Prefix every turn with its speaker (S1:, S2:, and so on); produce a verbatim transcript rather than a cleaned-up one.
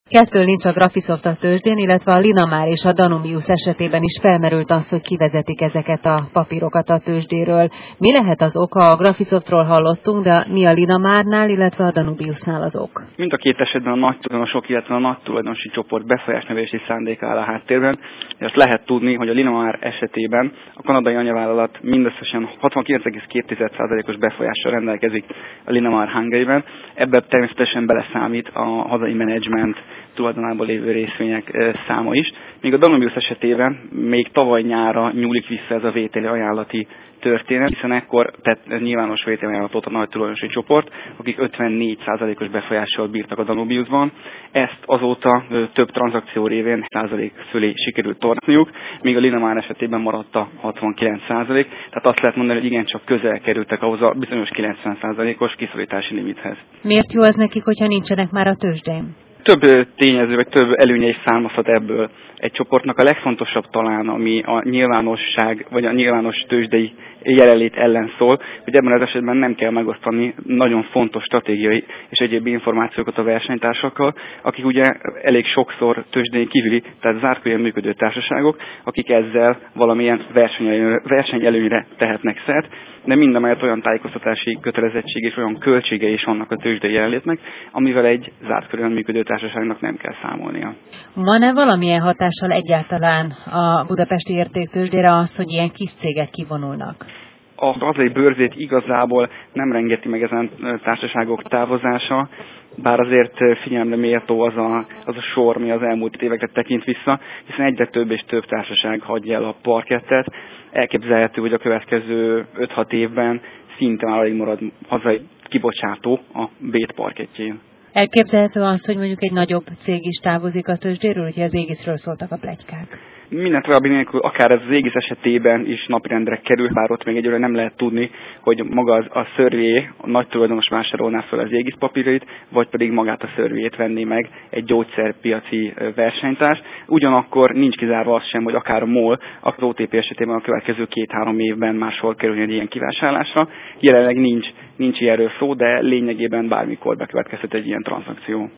S1: Kettől nincs a Graphisoft a tőzsdén, illetve a Linamar és a Danubius esetében is felmerült az, hogy kivezetik ezeket a papírokat a tőzsdéről. Mi lehet az oka? A Graphisoftról hallottunk, de mi a Linamarnál, illetve a Danubiusnál az ok?
S2: Mind a két esetben a nagy tulajdonosok, illetve a nagy tulajdonosi csoport befolyásnövelési szándéka áll a háttérben. És azt lehet tudni, hogy a Linamar esetében a kanadai anyavállalat mindösszesen hatvankilenc egész két százalékos befolyással rendelkezik a Linamar Hungary-ben. Ebben természetesen beleszámít a hazai menedzsment tulajdonában lévő részvények száma is. Míg a Danubius esetében még tavaly nyára nyúlik vissza ez a vételi ajánlati történet, hiszen ekkor tett nyilvános vételi ajánlatot a nagy tulajdonosi csoport, akik ötvennégy százalékos befolyással bírtak a Danubiusban. Ezt azóta több tranzakció révén százalék fölé sikerült tornázniuk, míg a Linamar esetében maradt a hatvankilenc százalék, tehát azt lehet mondani, hogy igencsak közel kerültek ahhoz a bizonyos kilencven százalékos kiszorítási limithez.
S1: Miért jó az nekik, hogyha nincsenek már a tőzsdén?
S2: Több tényező, vagy több előnye is származhat ebből. Egy csoportnak a legfontosabb talán, ami a nyilvánosság, vagy a nyilvános tőzsdei jelenlét ellen szól, hogy ebben az esetben nem kell megosztani nagyon fontos stratégiai és egyéb információkat a versenytársakkal, akik ugye elég sokszor tőzsdei kívüli, tehát zárt körben működő társaságok, akik ezzel valamilyen versenyelőnyre, versenyelőnyre tehetnek szert, de mindamellett olyan tájékoztatási kötelezettség és olyan költsége is vannak a tőzsdei jelenlétnek, amivel egy zárt körben működő társaságnak nem kell számolnia.
S1: Van-e valamilyen hatással egyáltalán a budapesti értéktőzsdére az, hogy ilyen kis cégek kivonulnak?
S2: A hazai bőrzét igazából nem rengeti meg ezen társaságok távozása, bár azért figyelemre méltó az a, az a sor, mi az elmúlt évekre tekint vissza, hiszen egyre több és több társaság hagyja el a parkettet. Elképzelhető, hogy a következő öt-hat évben szinte már alig marad hazai kibocsátó a Bét parkettjén.
S1: Elképzelhető az, hogy mondjuk egy nagyobb cég is távozik a tőzsdéről, hogyha az Égiszről szóltak a pletykák?
S2: Minden további nélkül, akár ez az Égis esetében is napirendre kerül, bár ott még egyelőre nem lehet tudni, hogy maga a szörvé, a nagy tulajdonos vásárolná fel az Égis papírait, vagy pedig magát a szörvéjét venné meg egy gyógyszerpiaci versenytárs. Ugyanakkor nincs kizárva az sem, hogy akár a MOL, az o té pé esetében a következő két-három évben máshol kerülni egy ilyen kivásárlásra. Jelenleg nincs, nincs ilyenről szó, de lényegében bármikor bekövetkezhet egy ilyen tranzakció.